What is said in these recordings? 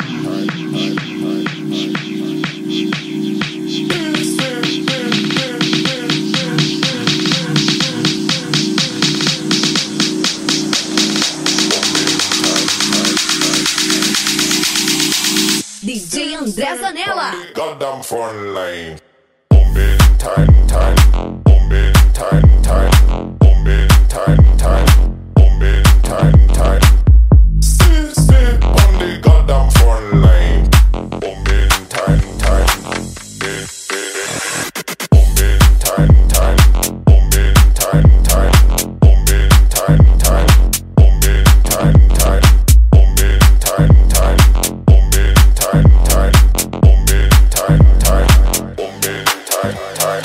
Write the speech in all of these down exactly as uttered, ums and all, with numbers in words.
D J André Zanella. Goddamn phone line. Boom it time time. Boom it time time. Boom it time time. Boom it time time. Sit sit on the goddamn phone line. Boom it time time. Boom it time time. Boom it time time. Boom it time time. Boom it time time. Boom it time time. Boom it time time. Boom it time time. Boom it time time.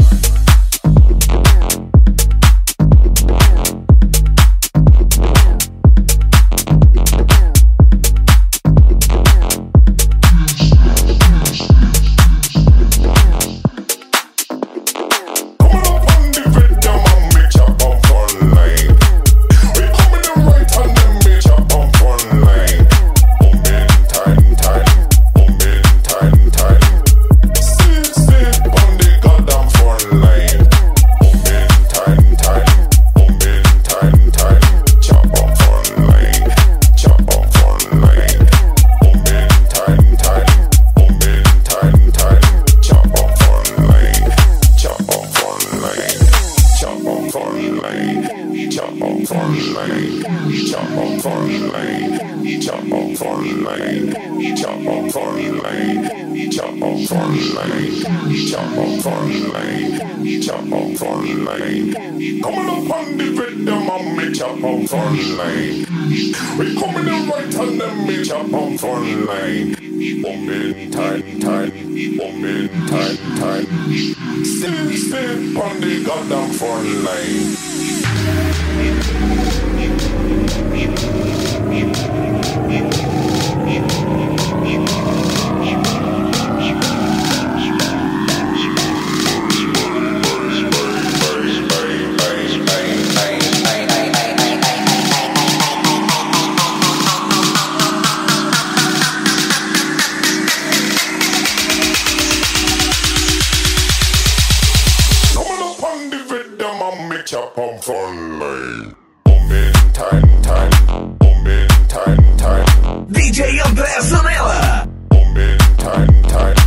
Chop on phone line. Boom it time time. Boom it time time. D J André Zanella. Boom it time time.